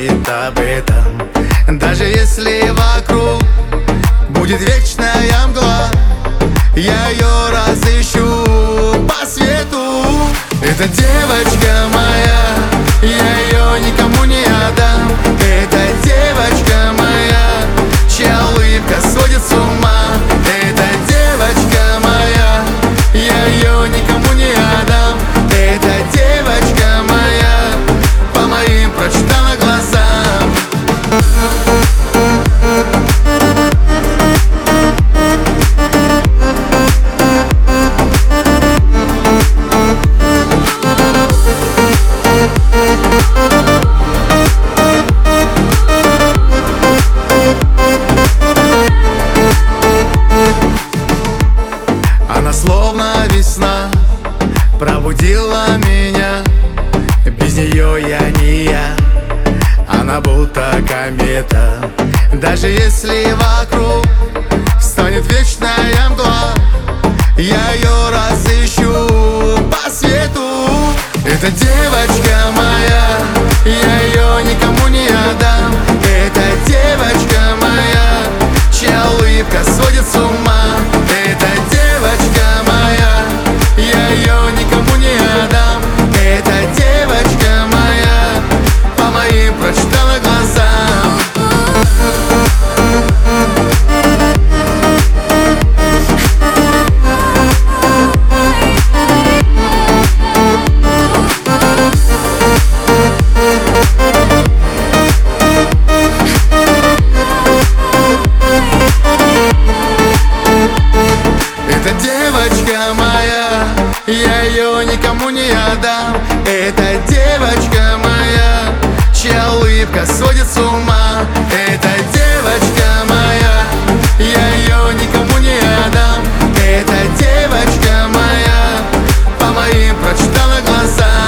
знает об этом. Даже если вокруг будет вечная мгла, я ее разыщу по свету. Эта девочка моя, я ее никому не отдам. Эта девочка моя, чья улыбка сводит с ума. Эта девочка моя, я ее никому не отдам. Эта девочка моя, по моим прочитанным глазам. Она словно весна пробудила меня. Без нее я не я. Она будто комета. Даже если вокруг станет вечная мгла, я ее разыщу по свету. Эта девочка моя, я ее никому не отдам. Эта девочка моя, чья улыбка сводит с ума. Эта девочка моя, я ее никому не отдам. Эта девочка моя, по моим прочитанным глазам. Эта девочка моя, я ее никому не отдам. Эта девочка моя, чья улыбка сводит с ума. Эта девочка моя, я ее никому не отдам. Эта девочка моя, по моим прочитанным глазам.